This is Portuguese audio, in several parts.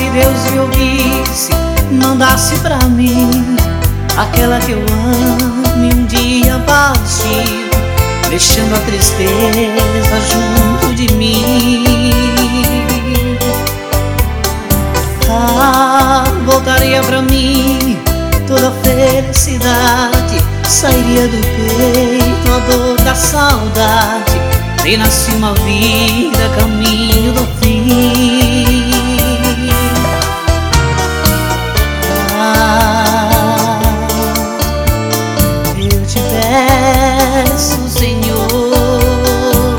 Deus me ouvisse, mandasse pra mim aquela que eu amo e um dia partiu, deixando a tristeza junto de mim. Voltaria pra mim toda a felicidade, sairia do peito a dor da saudade, renasce uma vida, caminho do fim. Eu te peço, Senhor,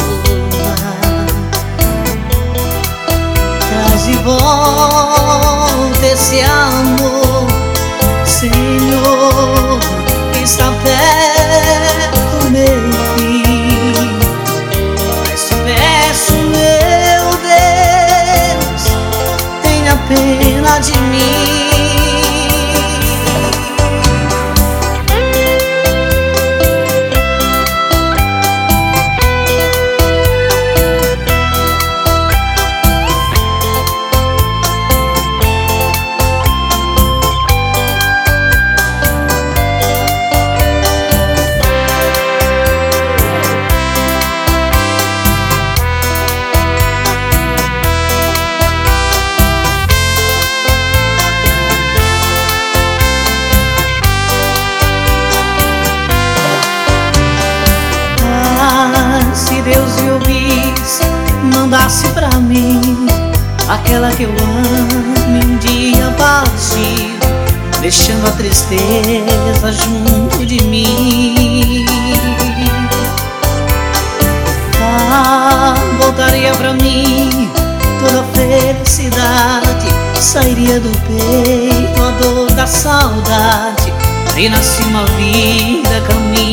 traz de volta esse amor, Senhor, que está perto, meu filho. Mas te peço, meu Deus, tenha pena de mim. Se Deus me ouvisse, mandasse pra mim aquela que eu amo e um dia partiu, deixando a tristeza junto de mim. Voltaria pra mim toda a felicidade, sairia do peito a dor da saudade, renasce uma vida, caminho